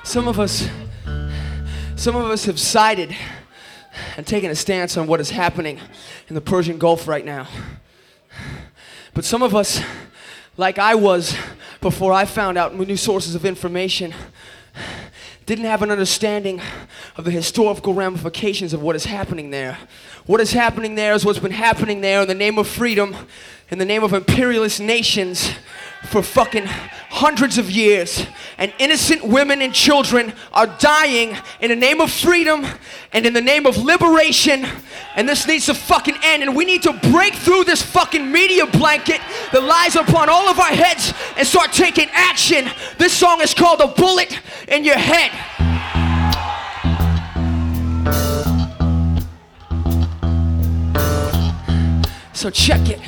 Some of us have sided and taken a stance on what is happening in the Persian Gulf right now. But some of us, like I was before I found out new sources of information, didn't have an understanding of the historical ramifications of what is happening there. What is happening there is what's been happening there in the name of freedom, in the name of imperialist nations for fucking hundreds of years. And innocent women and children are dying in the name of freedom and in the name of liberation. And this needs to fucking end. And we need to break through this fucking media blanket that lies upon all of our heads and start taking action. This song is called A Bullet in Your Head. So check it.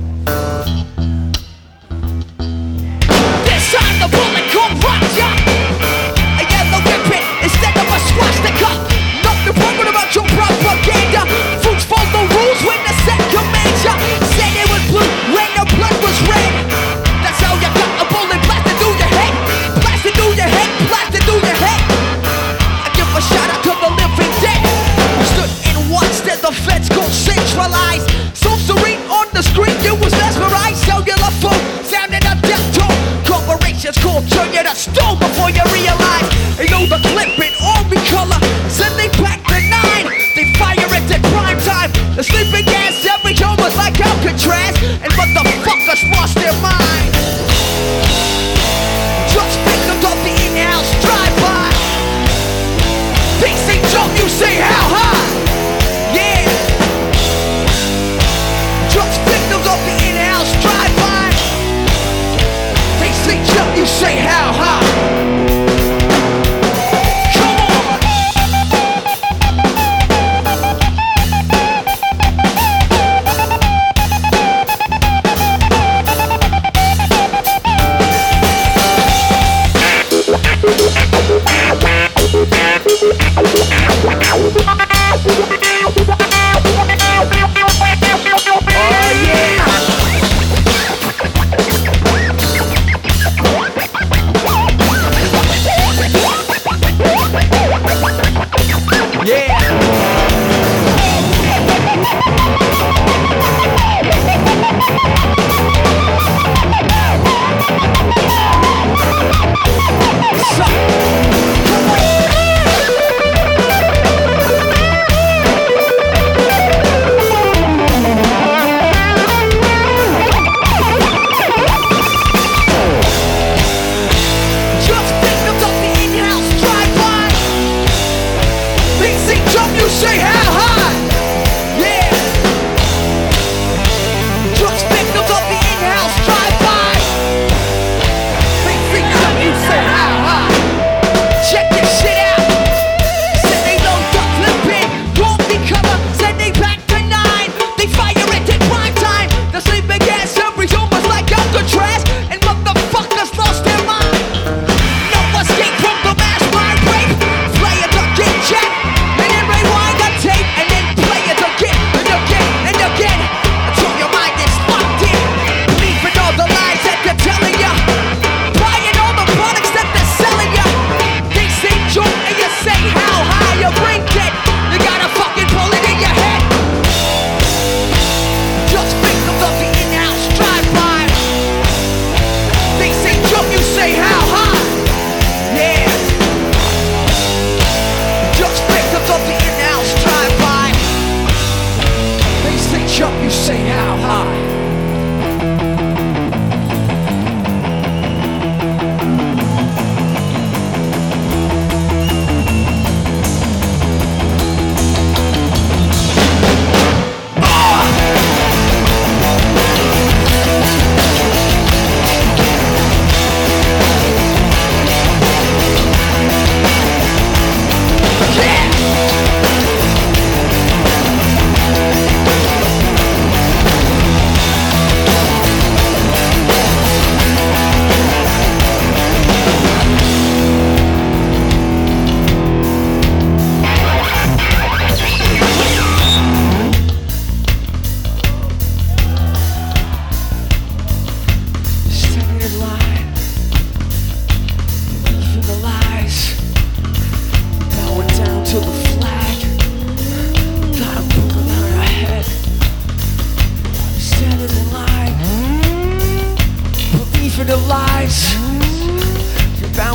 This time the bullet gon' rock ya. A yellow ribbon instead of a swastika. Nothing wrong about your propaganda. Fools follow rules when the set commands ya. Said it was blue when the blood was red. That's how you got a bullet blasted through your head. Blasted through your head, blasted through your head. I give a shout out to the living dead who stood and watched as the feds go centralized. So serene on the screen, you was mesmerized. Cellular phone sounded a death tone. Corporations call, turn you to stone before you realize. You know the clip in army color. Send they back the 9. They fire it at prime time. The sleeping gas every home was like Alcatraz. And motherfuckers lost their mind. Just victims of the in-house drive-by. They say jump, you say how high. Yeah. Just victims of the in-house drive-by. They say jump, you say how high.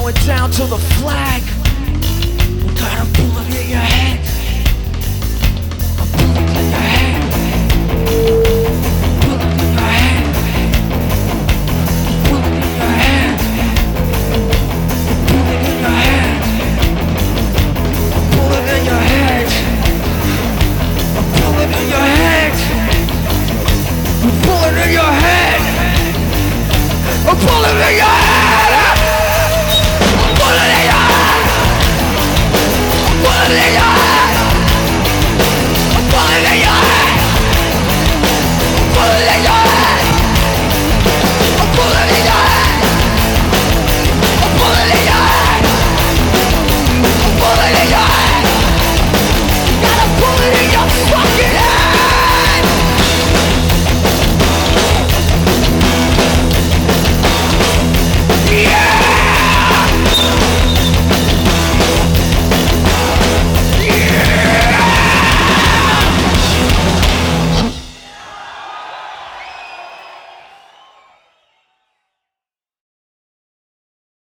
going down to the flag. We're gonna